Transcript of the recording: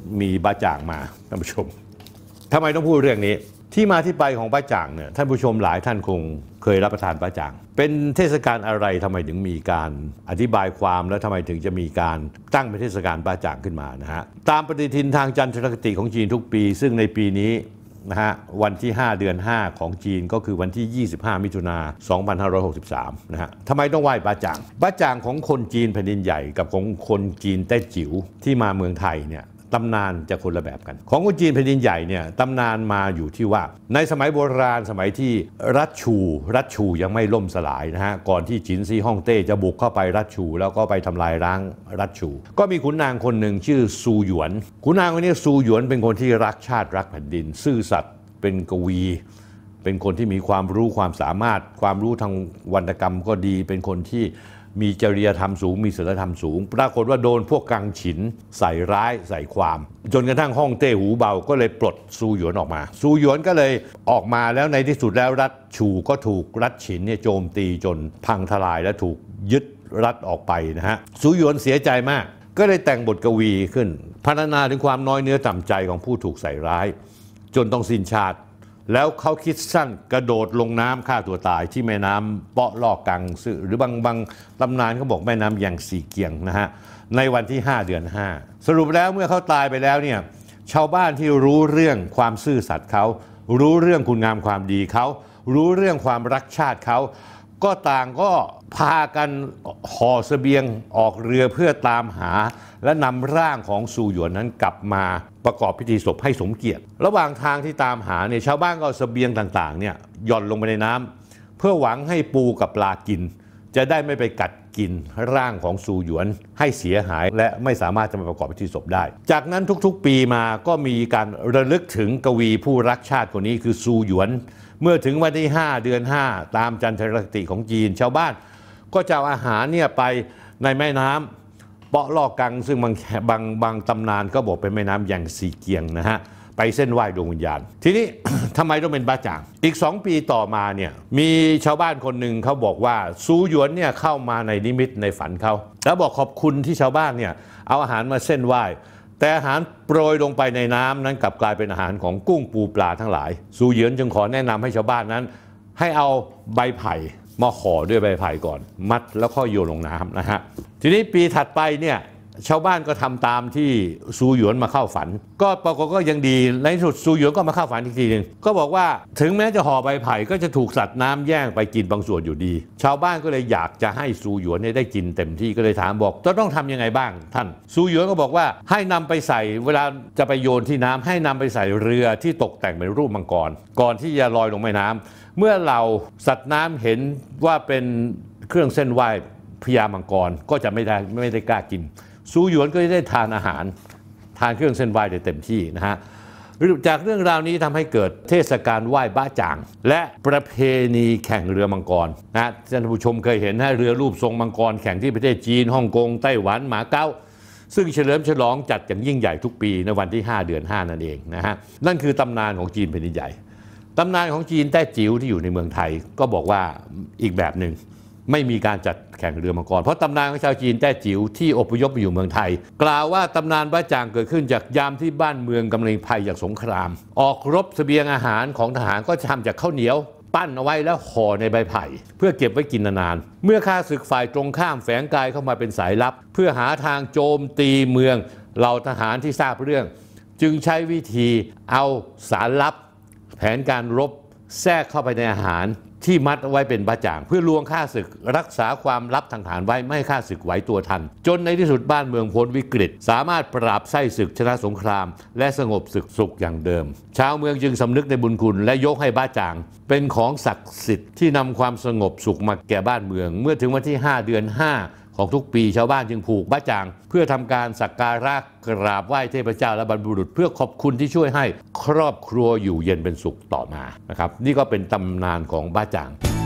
มีบ้าจ่างมาท่านผู้ชมทำไมต้องพูดเรื่องนี้ที่มาที่ไปของบ้าจ่างเนี่ยท่านผู้ชมหลายท่านคงเคยรับประทานบ้าจ่างเป็นเทศกาลอะไรทำไมถึงมีการอธิบายความแล้วทำไมถึงจะมีการตั้งเป็นเทศกาลบ้าจ่างขึ้นมานะฮะตามปฏิทินทางจันทรคติของจีนทุกปีซึ่งในปีนี้นะฮะวันที่5 เดือน 5ของจีนก็คือวันที่25 มิถุนายน 2563นะฮะทำไมต้องไหว้บ้าจ่างบ้าจ่างของคนจีนแผ่นดินใหญ่กับของคนจีนแต้จิ๋วที่มาเมืองไทยเนี่ยตำนานจะคนละแบบกันของคนจีนแผ่นดินใหญ่เนี่ยตำนานมาอยู่ที่ว่าในสมัยโบราณสมัยที่รัชชูยังไม่ล่มสลายนะฮะก่อนที่จินซีฮ่องเต้จะบุกเข้าไปรัชชูแล้วก็ไปทำลายล้างรัชชูก็มีขุนนางคนหนึ่งชื่อซูหยวนขุนนางคนนี้ซูหยวนเป็นคนที่รักชาติรักแผ่นดินซื่อสัตย์เป็นกวีเป็นคนที่มีความรู้ความสามารถความรู้ทางวรรณกรรมก็ดีเป็นคนที่มีจริยธรรมสูงมีศีลธรรมสูงปรากฏว่าโดนพวกกังฉินใส่ร้ายใส่ความจนกระทั่งฮ่องเต้หูเบาก็เลยปลดซูหยวนออกมาซูหยวนก็เลยออกมาแล้วในที่สุดแล้วรัฐชูก็ถูกรัฐฉินเนี่ยโจมตีจนพังทลายและถูกยึดรัฐออกไปนะฮะซูหยวนเสียใจมากก็เลยแต่งบทกวีขึ้นพรรณนาถึงความน้อยเนื้อต่ำใจของผู้ถูกใส่ร้ายจนต้องสิ้นชาติแล้วเขาคิดสั้นกระโดดลงน้ำฆ่าตัวตายที่แม่น้ำเปาะลอกกังหรือบางตำนานเขาบอกแม่น้ำอย่างสีเกียงนะฮะในวันที่5 เดือน 5สรุปแล้วเมื่อเขาตายไปแล้วเนี่ยชาวบ้านที่รู้เรื่องความซื่อสัตย์เขารู้เรื่องคุณงามความดีเขารู้เรื่องความรักชาติเขาก็ต่างก็พากันห่อเสบียงออกเรือเพื่อตามหาและนำร่างของซูหยวนนั้นกลับมาประกอบพิธีศพให้สมเกียรติระหว่างทางที่ตามหาเนี่ยชาวบ้านก็เอาเสบียงต่างๆเนี่ยหย่อนลงไปในน้ำเพื่อหวังให้ปูกับปลากินจะได้ไม่ไปกัดกินร่างของซูหยวนให้เสียหายและไม่สามารถจะมาประกอบพิธีศพได้จากนั้นทุกๆปีมาก็มีการระลึกถึงกวีผู้รักชาติคนนี้คือซูหยวนเมื่อถึงวันที่5 เดือน 5ตามจันทรคติของจีนชาวบ้านก็จะเอาอาหารเนี่ยไปในแม่น้ำเปาะลอกกังซึ่งบางตำนานก็บอกเป็นแม่น้ำอย่างสีเกียงนะฮะไปเส้นไหว้ดวงวิญญาณทีนี้ ทำไมต้องเป็นบ้าจ่างอีก2 ปีต่อมาเนี่ยมีชาวบ้านคนหนึ่งเขาบอกว่าซูหยวนเนี่ยเข้ามาในนิมิตในฝันเขาแล้วบอกขอบคุณที่ชาวบ้านเนี่ยเอาอาหารมาเส้นไหว้แต่อาหารโปรยลงไปในน้ำนั้นกลับกลายเป็นอาหารของกุ้งปูปลาทั้งหลายซูหยวนจึงขอแนะนำให้ชาวบ้านนั้นให้เอาใบไผ่มาห่อด้วยใบไผ่ก่อนมัดแล้วก็โยนลงน้ำนะฮะทีนี้ปีถัดไปเนี่ยชาวบ้านก็ทำตามที่ซูหยวนมาเข้าฝันก็ปรากฏก็ยังดีในที่สุดซูหยวนก็มาเข้าฝันอีกทีนึงก็บอกว่าถึงแม้จะห่อใบไผ่ก็จะถูกสัตว์น้ำแย่งไปกินบางส่วนอยู่ดีชาวบ้านก็เลยอยากจะให้ซูหยวนได้กินเต็มที่ก็เลยถามบอกจะต้องทำยังไงบ้างท่านซูหยวนก็บอกว่าให้นำไปใส่เวลาจะไปโยนที่น้ำให้นำไปใส่เรือที่ตกแต่งเป็นรูปมังกรก่อนที่จะลอยลงแม่น้ำเมื่อเราสัตว์น้ำเห็นว่าเป็นเครื่องเส้นไหว้พญามังกรก็จะไม่ได้กล้ากินซูหยวนก็ได้ทานอาหารทานเครื่องเส้นไหว้ได้เต็มที่นะฮะจากเรื่องราวนี้ทำให้เกิดเทศกาลไหว้บ้าจ่างและประเพณีแข่งเรือมังกรนะท่านผู้ชมเคยเห็นเรือรูปทรงมังกรแข่งที่ประเทศจีนฮ่องกงไต้หวันหมาเก๊าซึ่งเฉลิมฉลองจัดอย่างยิ่งใหญ่ทุกปีในวันที่5 เดือน 5นั่นเองนะฮะนั่นคือตำนานของจีนแผ่นดินใหญ่ตำนานของจีนแต้จิ๋วที่อยู่ในเมืองไทยก็บอกว่าอีกแบบหนึ่งไม่มีการจัดแข่งเรือมังกรเพราะตำนานของชาวจีนแต้จิ๋วที่อพยพไปอยู่เมืองไทยกล่าวว่าตำนานบ้าจ่างเกิดขึ้นจากยามที่บ้านเมืองกำลังภัยจากสงครามออกรบเสบียงอาหารของทหารก็ทำจากข้าวเหนียวปั้นเอาไว้แล้วห่อในใบไผ่เพื่อเก็บไว้กินนานๆเมื่อข้าศึกฝ่ายตรงข้ามแฝงกายเข้ามาเป็นสายลับเพื่อหาทางโจมตีเมืองเหล่าทหารที่ทราบเรื่องจึงใช้วิธีเอาสารลับแผนการรบแทรกเข้าไปในอาหารที่มัดไว้เป็นบ้าจ่างเพื่อลวงข้าศึกรักษาความลับทางฐานไว้ไม่ให้ข้าศึกไหวตัวทันจนในที่สุดบ้านเมืองพ้นวิกฤตสามารถปราบไส้ศึกชนะสงครามและสงบศึกสุขอย่างเดิมชาวเมืองจึงสำนึกในบุญคุณและยกให้บ้าจ่างเป็นของศักดิ์สิทธิ์ที่นำความสงบสุขมาแก่บ้านเมืองเมื่อถึงวันที่5 เดือน 5ของทุกปีชาวบ้านจึงผูกบ้าจ่างเพื่อทำการสักการะกราบไหว้เทพเจ้าและบรรพบุรุษเพื่อขอบคุณที่ช่วยให้ครอบครัวอยู่เย็นเป็นสุขต่อมานะครับนี่ก็เป็นตำนานของบ้าจ่าง